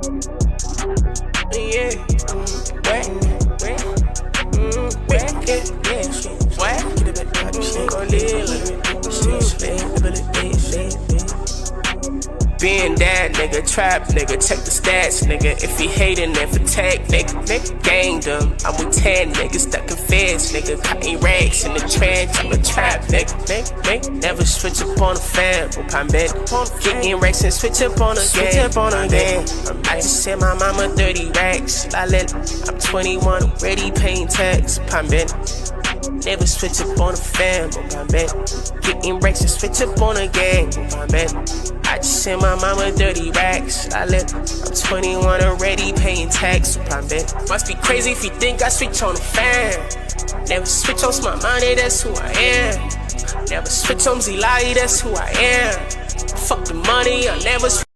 Yeah, wet, being that nigga, trap nigga, check the stats nigga. If he hating, then protect nigga, ganged him. I'm with 10 niggas stuck in feds nigga, cutting racks in the trench. I'm a trap nigga, never switch up on a fan. I'm bent, getting racks and switch up on a gang. I just sent my mama 30 racks. I'm 21 already paying tax. I'm bent. Never switch up on a fam, I'm bent. Getting racks and switch up on a gang, I'm bent. I just sent my mama 30 racks. I'm 21 already paying tax, I'm bent. Must be crazy if you think I switch on a fam. Never switch on my money, that's who I am. Never switch on Zilai, that's who I am. Fuck the money, I never switch.